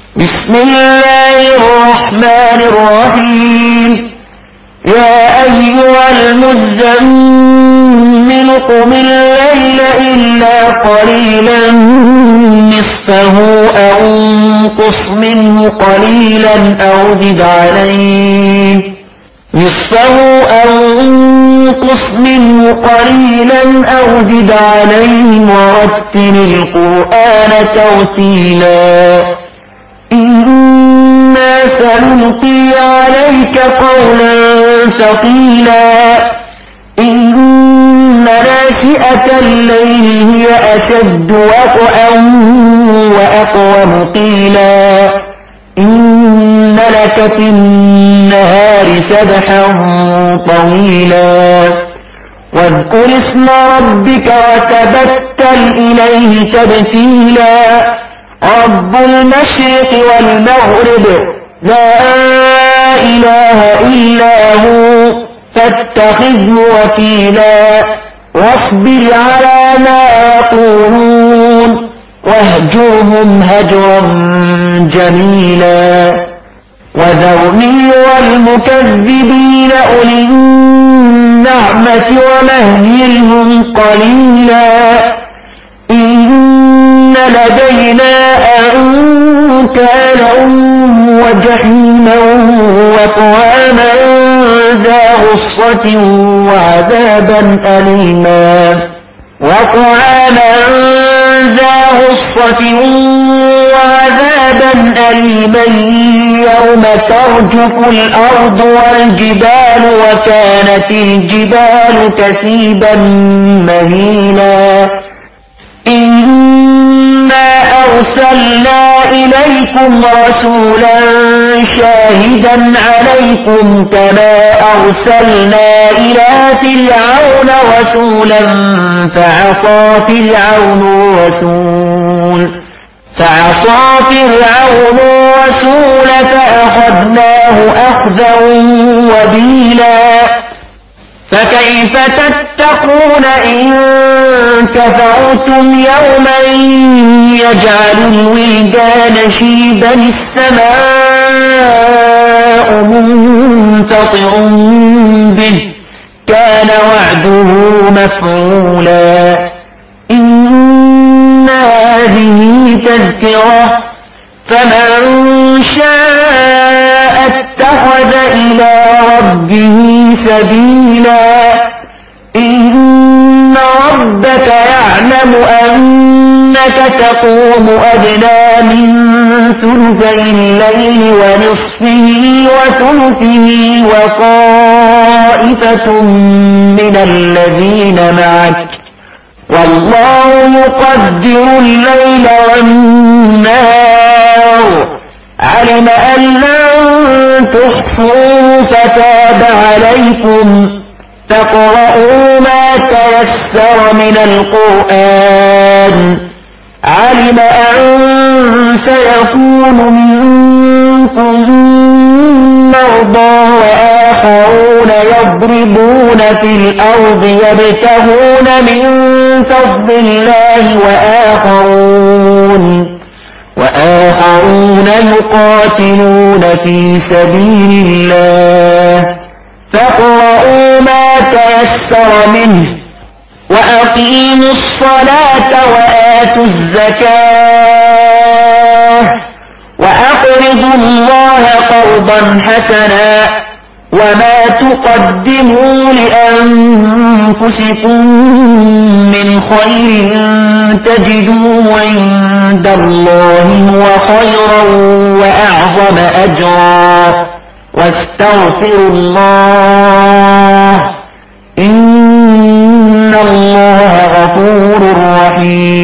بسم الله الرحمن الرحيم. يا أيها المزمل قم الليل إلا قليلا نصفه أو انقص منه قليلا أو زد عليه ورتل القرآن ترتيلا إنا سنلقي عليك قولا ثقيلا إن ناشئة الليل هي أشد وطئا وأقوم قيلا إن لك في النهار سبحا طويلا واذكر اسم ربك وتبتل إليه تبتيلا رب المشرق والمغرب لا إله إلا هو فاتخذه وكيلا واصبر على ما يقولون واهجرهم هجرا جميلا وذرني والمكذبين أولي النعمة ومهلهم قليلا إن لدينا أنكالا وجحيما وطعاما ذا غصة وعذابا أليما يوم ترجف الأرض والجبال وكانت الجبال كثيبا مهيلا إنا أرسلنا إليكم رسولا شاهدا عليكم كما أرسلنا إلى فرعون رسولا فعصى فرعون الرسول فأخذناه أخذا وبيلا فكيف تتقون إن كفرتم يوما يجعل الولدان شيبا السماء منفطر به كان وعده مفعولا إن هذه تذكرة فمن شاء اتخذ إلى ربه سبيلا إن ربك يعلم أنك تقوم أدنى من ثلثي الليل ونصفه وثلثه وطائفة من الذين معك والله يقدر الليل والنهار علم أن لن تحصوا فتاب عليكم فاقرؤوا ما تيسر من القرآن علم أن سيكون منكم مرضى وآخرون يضربون في الأرض يبتغون من فضل الله وآخرون يقاتلون في سبيل الله فاقرؤوا ما تيسر منه وأقيموا الصلاة وآتوا الزكاة وأقرضوا الله قرضا حسنا وما تقدموا لأنفسكم من خير تجدوه عند الله هو خيرا وأعظم أجرا واستغفروا الله إن الله غفور رحيم